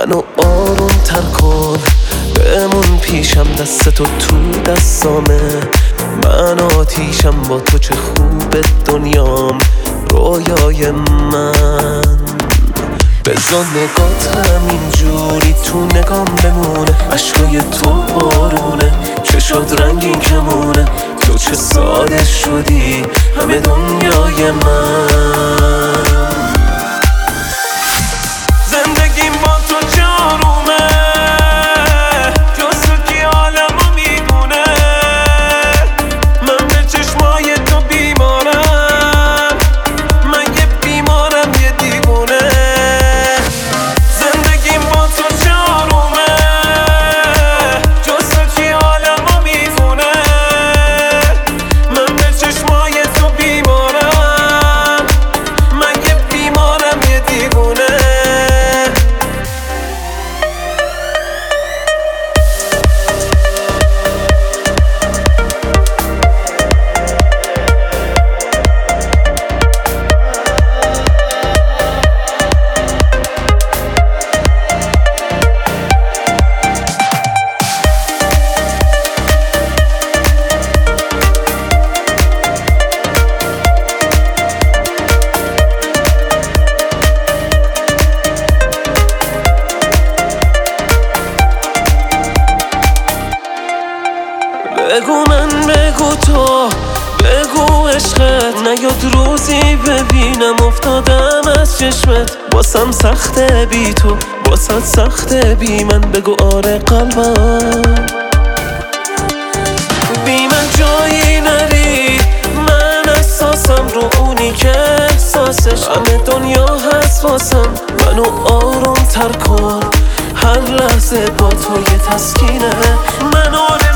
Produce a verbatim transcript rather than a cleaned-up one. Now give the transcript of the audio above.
منو آروم تر کن، بمون پیشم، دستتو تو دستامه. من آتیشم با تو، چه خوبه دنیام، رویای من. بذار نگات همینجوری تو نگام بمونه، عشقای تو بارونه، چه شد رنگین کمونه. تو چه ساده شدی، همه دنیای من. زندگیم با تو جارومه، جز تو کی عالمو میدونه. من به چشمای تو بیمارم، من یه بیمارم، یه دیوونه. زندگیم با تو جارومه، جز تو کی عالمو میدونه. من به چشمای تو بیمارم، من یه بیمارم، یه دیوونه. بگو من، بگو تو، بگو عشقت نیاد روزی ببینم افتادم از چشمت. باسم سخته بی تو، باسد سخته بی من. بگو آره قلبم، بی من جایی نری. من احساسم رو اونی که احساسش، همه دنیا هست واسم. منو آروم تر کن، هر لحظه با تو یه تسکینه. من آره